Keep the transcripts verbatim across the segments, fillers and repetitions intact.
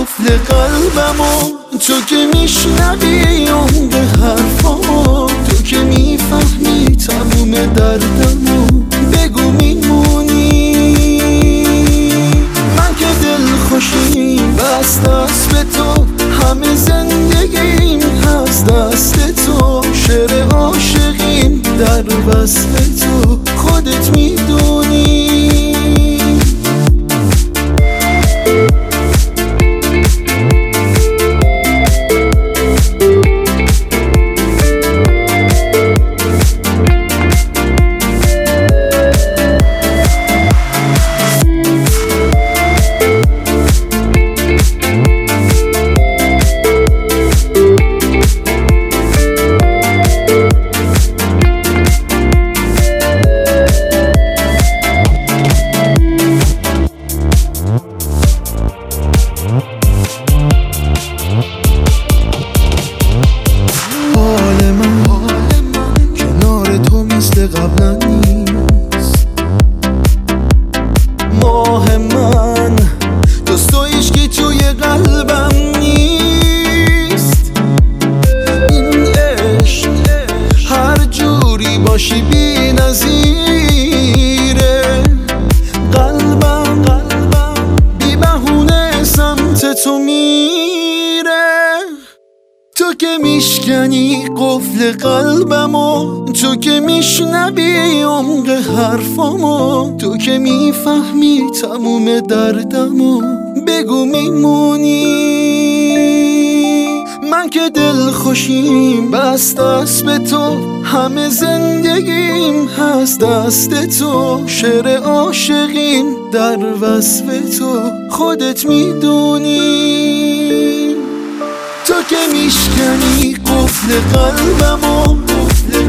قفل قلبمو، تو که میشنوی عمق حرفامو، تو که میفهمی تموم دردمو، بگو میمونی. من که دل خوشیم بس دست به تو، همه زندگیم هست دست تو، شعر عاشقیم در وصف تو، خودت میدونی. حال من کنار تو مثل قبلا نیست، ماه من جز تو هیچکی توی قلبم نیست. این عشق هر جوری باشی بی نظیره، قلبم بی بهونه سمت تو میره. تو که میشکنی قفل قلبمو، تو که میشنوی عمق حرفامو، تو که میفهمی تموم دردمو، بگو میمونی. من که دل خوشیم بس دست به تو، همه زندگیم هست دست تو، شعر عاشقیم در وصف تو، خودت میدونی. تو که میشکنی قفل قلبمو، قفل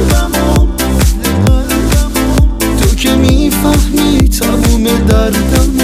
قلبمو، تو که میفهمی تموم دردم،